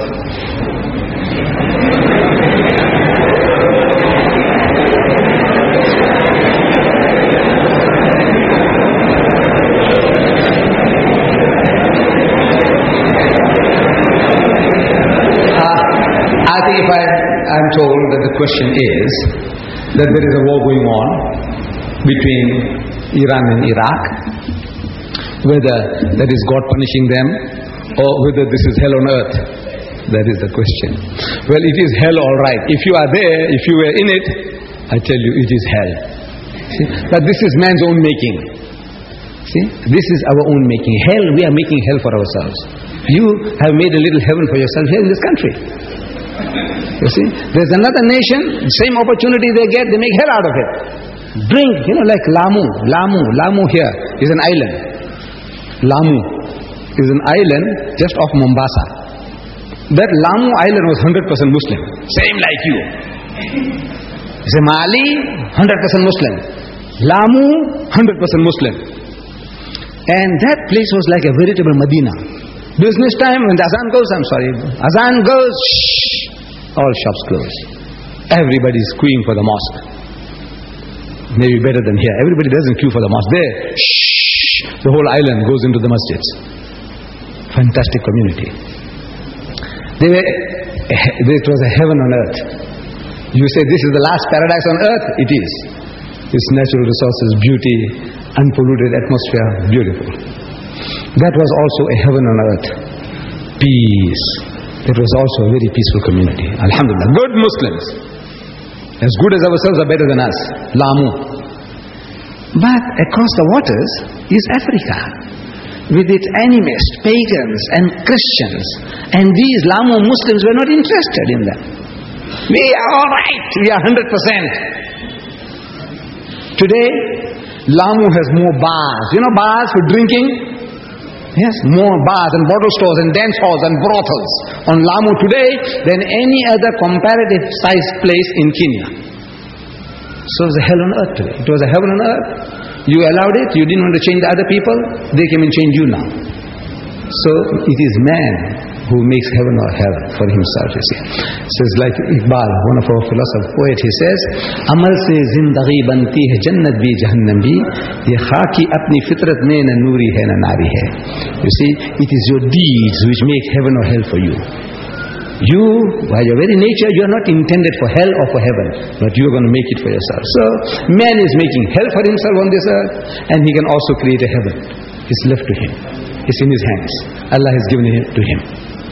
I think if I'm told that the question is that there is a war going on between Iran and Iraq, whether that is God punishing them or whether this is hell on earth. That is the question. Well, it is hell, all right. If you are there, if you were in it, I tell you it is hell. See? But this is man's own making. See? This is our own making. Hell, we are making hell for ourselves. You have made a little heaven for yourself here in this country. You see, there's another nation, same opportunity they get, they make hell out of it. Drink, like Lamu here is an island. Lamu is an island just off Mombasa. That Lamu island was 100% Muslim, same like you. You say Mali, 100% Muslim. Lamu, 100% Muslim. And that place was like a veritable Medina. Business time, when the azan goes, azan goes, shh, all shops close. Everybody is queuing for the mosque. Maybe better than here. Everybody doesn't queue for the mosque. There, shh, the whole island goes into the masjids. Fantastic community. It was a heaven on earth. You say this is the last paradise on earth? It is. Its natural resources, beauty, unpolluted atmosphere, beautiful. That was also a heaven on earth. Peace. It was also a very peaceful community. Alhamdulillah. Good Muslims. As good as ourselves are better than us. Lamu. But across the waters is Africa, with its animists, pagans and Christians. And these Lamu Muslims were not interested in them. We are all right. We are 100%. Today, Lamu has more bars. Bars for drinking? Yes, more bars and bottle stores and dance halls and brothels on Lamu today than any other comparative sized place in Kenya. So it was a hell on earth today. It was a heaven on earth. You allowed it, you didn't want to change the other people, they came and changed you now. So it is man who makes heaven or hell for himself, you see. Says like Iqbal, one of our philosopher poet, he says, Amal se zindagi banti hai jannat bhi jahannam bhi, ye khaki apni fitrat mein na noori hai na nari hai. You see, it is your deeds which make heaven or hell for you. You, by your very nature, you are not intended for hell or for heaven, but you are going to make it for yourself. So, man is making hell for himself on this earth, and he can also create a heaven. It's left to him. It's in his hands. Allah has given it to him.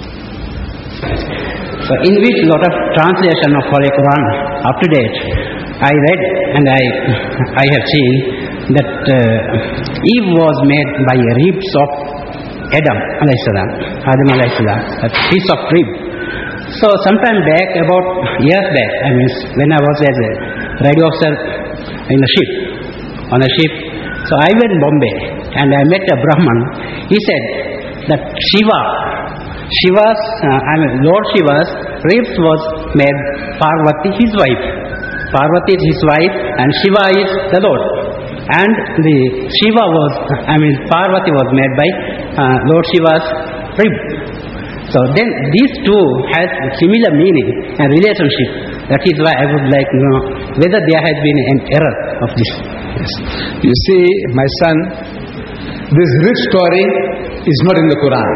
So in which lot of translation of Holy Quran up to date, I read and I have seen that Eve was made by ribs of Adam alayhi salam, a piece of rib. So sometime back, about years back, when I was as a radio officer on a ship, so I went to Bombay and I met a Brahman. He said that Lord Shiva's ribs was made Parvati, his wife. Parvati is his wife and Shiva is the Lord. And Parvati was made by Lord Shiva's rib. So then these two has similar meaning and relationship. That is why I would like to know whether there has been an error of this. Yes. You see, my son, this rib story is not in the Quran.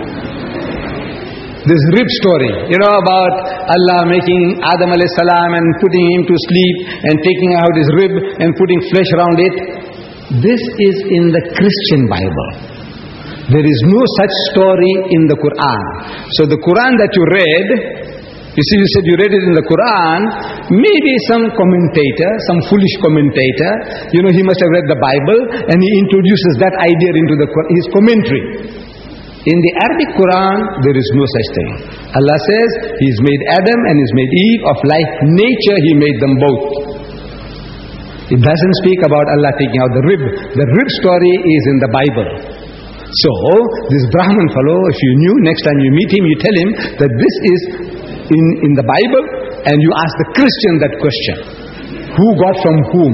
This rib story, about Allah making Adam alayhi salam and putting him to sleep and taking out his rib and putting flesh around it. This is in the Christian Bible. There is no such story in the Quran. So the Quran that you read, you said you read it in the Quran, maybe some commentator, some foolish commentator, he must have read the Bible and he introduces that idea into his commentary. In the Arabic Quran, there is no such thing. Allah says, He's made Adam and He's made Eve of like nature, He made them both. It doesn't speak about Allah taking out the rib. The rib story is in the Bible. So, this Brahman fellow, if you knew, next time you meet him, you tell him that this is in the Bible, and you ask the Christian that question. Who got from whom?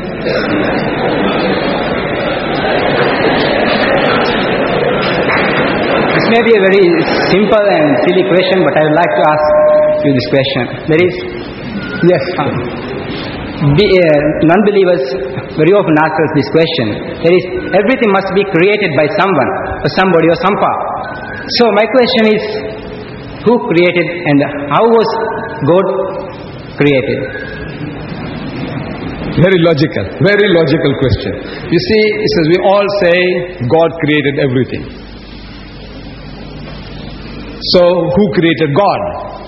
This may be a very simple and silly question, but I would like to ask you this question. There is, yes, non-believers very often ask us this question. There is, everything must be created by someone, or somebody, or some power. So my question is, who created and how was God created? Very logical question. You see, it says we all say God created everything. So, who created God?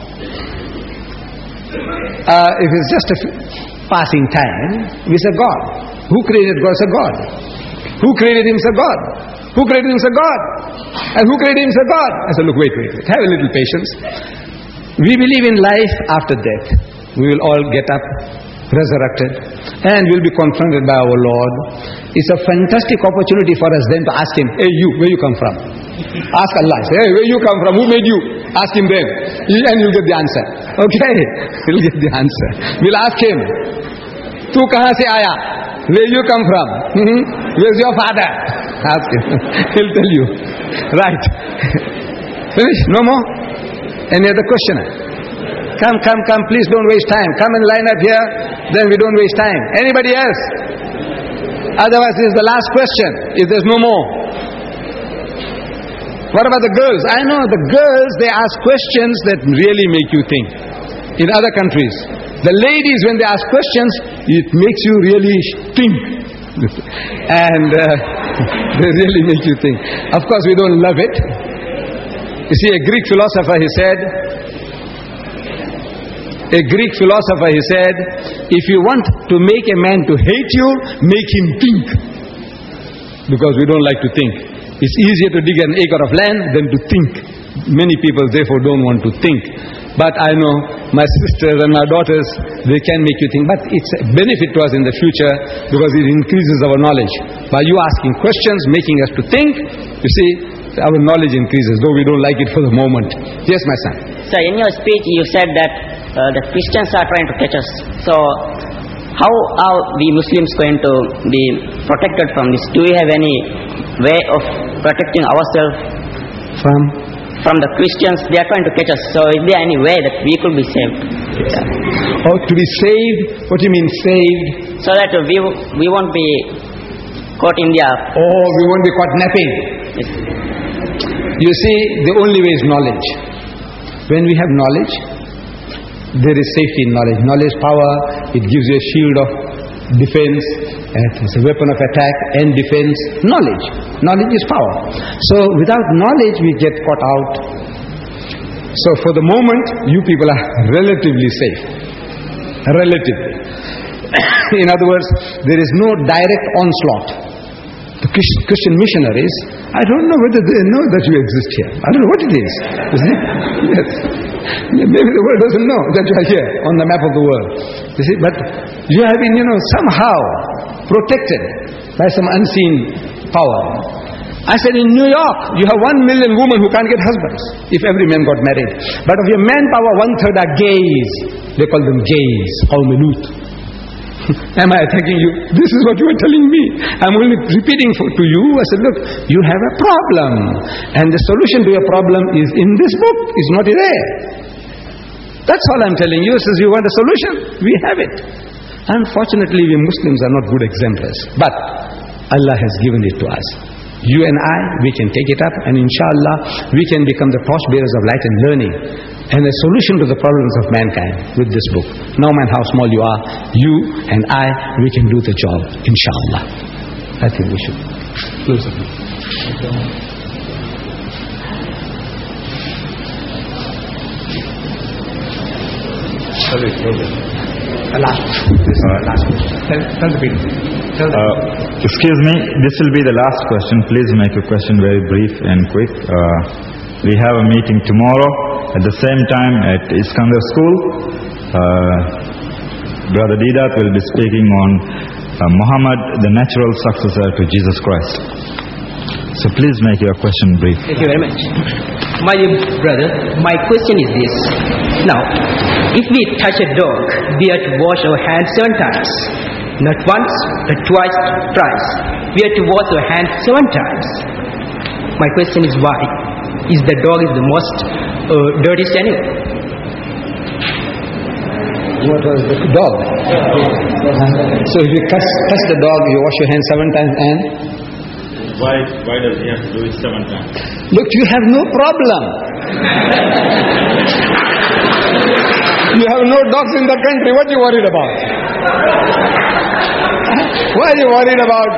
If it's just a passing time, we say God. Who created God? Say God. Who created him? Say God. Who created him? Said God. And who created him? Said God. I said, look, wait. Have a little patience. We believe in life after death. We will all get up, resurrected, and we'll be confronted by our Lord. It's a fantastic opportunity for us then to ask Him, hey you, where you come from? Ask Allah. Say, hey, where you come from? Who made you? Ask Him then. And you'll get the answer. Okay? You'll get the answer. We'll ask Him, tu kahan se aaya? Where you come from? Where's your father? Ask Him. He'll tell you. Right. Finish? No more? Any other question? Come, please don't waste time. Come and line up here, then we don't waste time. Anybody else? Otherwise, this is the last question, if there's no more. What about the girls? I know the girls, they ask questions that really make you think. In other countries, the ladies, when they ask questions, it makes you really think. And they really make you think. Of course, we don't love it. You see, a Greek philosopher, he said, if you want to make a man to hate you, make him think. Because we don't like to think. It's easier to dig an acre of land than to think. Many people therefore don't want to think. But I know my sisters and my daughters, they can make you think. But it's a benefit to us in the future because it increases our knowledge. By you asking questions, making us to think, you see, our knowledge increases, though we don't like it for the moment. Yes, my son. So in your speech you said that the Christians are trying to catch us. So how are we Muslims going to be protected from this? Do we have any way of protecting ourselves from the Christians? They are trying to catch us. So is there any way that we could be saved? Yeah. Oh, to be saved? What do you mean saved? So that we won't be caught in their... Oh, we won't be caught napping. Yes. You see, the only way is knowledge. When we have knowledge, there is safety in knowledge. Knowledge, power, it gives you a shield of defense, it's a weapon of attack and defense. Knowledge. Knowledge is power. So without knowledge, we get caught out. So for the moment, you people are relatively safe. Relatively. In other words, there is no direct onslaught. The Christian missionaries, I don't know whether they know that you exist here. I don't know what it is. Yes. Maybe the world doesn't know that you are here on the map of the world. You see, but you have been, somehow protected by some unseen power. I said in New York, you have 1 million women who can't get husbands if every man got married. But of your manpower, 1/3 are gays. They call them gays, qawm-lut. Am I attacking you? This is what you are telling me. I'm only repeating to you. I said, look, you have a problem. And the solution to your problem is in this book. It's not there. That's all I'm telling you. Says you want a solution? We have it. Unfortunately, we Muslims are not good exemplars. But Allah has given it to us. You and I, we can take it up, and inshallah, we can become the torchbearers of light and learning and a solution to the problems of mankind with this book. No matter how small you are, you and I, we can do the job, inshallah. I think we should close it. Last question. Tell the people. Excuse me, this will be the last question. Please make your question very brief and quick. We have a meeting tomorrow at the same time at Iskander School. Brother Didat will be speaking on Muhammad, the natural successor to Jesus Christ. So please make your question brief. Thank you very much. My dear brother, my question is this. Now, if we touch a dog, we have to wash our hands 7 times. Not once, but twice, thrice. We have to wash our hands 7 times. My question is why? Is the dog the most dirtiest animal? What was the dog? So if you touch the dog, you wash your hands 7 times and? Why does he have to do it 7 times? Look, you have no problem. You have no dogs in the country. What are you worried about? What are you worried about?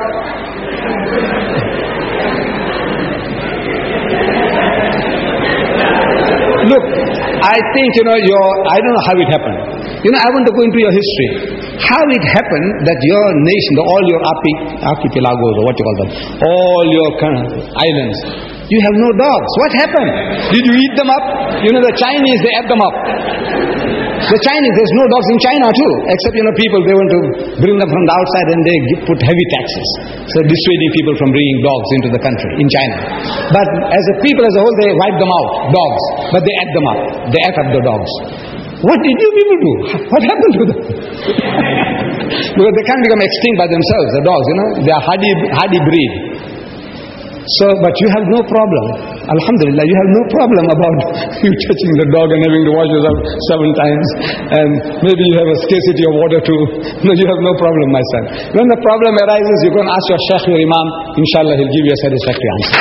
Look, I think, I don't know how it happened. I want to go into your history. how it happened that your nation, all your archipelagos, or what you call them, all your islands, you have no dogs. What happened? Did you eat them up? You know, the Chinese, they ate them up. The Chinese, there's no dogs in China too, except, people, they want to bring them from the outside and they put heavy taxes. So dissuading people from bringing dogs into the country, in China. But as a people as a whole, they wipe them out, dogs. But they ate them up. They ate up the dogs. What did you people do? What happened to them? Because they can't become extinct by themselves, the dogs, They are hardy breed. So, but you have no problem. Alhamdulillah, you have no problem about you touching the dog and having to wash yourself 7 times. And maybe you have a scarcity of water too. No, you have no problem, my son. When the problem arises, you can ask your Shaykh, your Imam. Inshallah, he'll give you a satisfactory answer.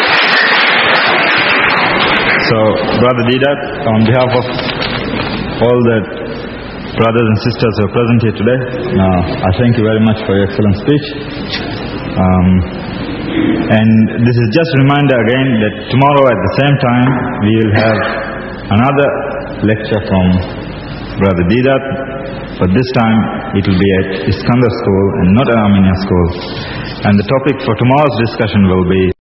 So, Brother Deedat, on behalf of all the brothers and sisters who are present here today, I thank you very much for your excellent speech. And this is just a reminder again that tomorrow at the same time we will have another lecture from Brother Deedat, but this time it will be at Iskandar School and not at Armenia School. And the topic for tomorrow's discussion will be